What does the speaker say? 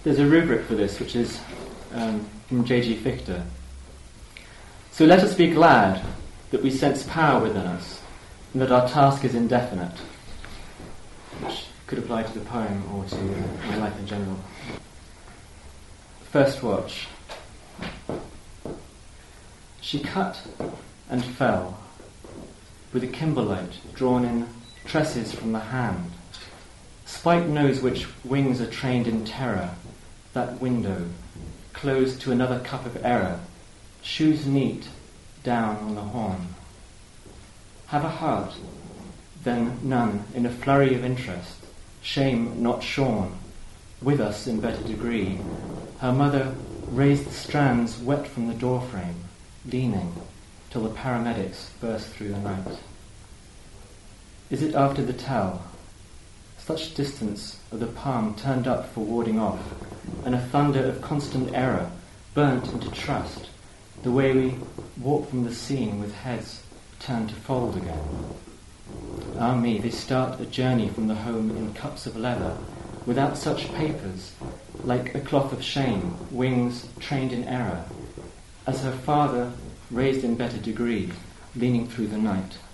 There's a rubric for this, which is from J.G. Fichte. So let us be glad that we sense power within us, and that our task is indefinite, which could apply to the poem or to my life in general. First watch. She cut and fell, with a kimberlite drawn in tresses from the hand. Spite knows which wings are trained in terror. That window, closed to another cup of error, shoes neat down on the horn. Have a heart, then none, in a flurry of interest, shame not shorn, with us in better degree. Her mother raised the strands wet from the doorframe, leaning, till the paramedics burst through the night. Is it after the tell? Such distance of the palm turned up for warding off, and a thunder of constant error burnt into trust, the way we walk from the scene with heads turned to fold again. Ah me, they start a journey from the home in cups of leather, without such papers, like a cloth of shame, wings trained in error, as her father raised in better degree, leaning through the night.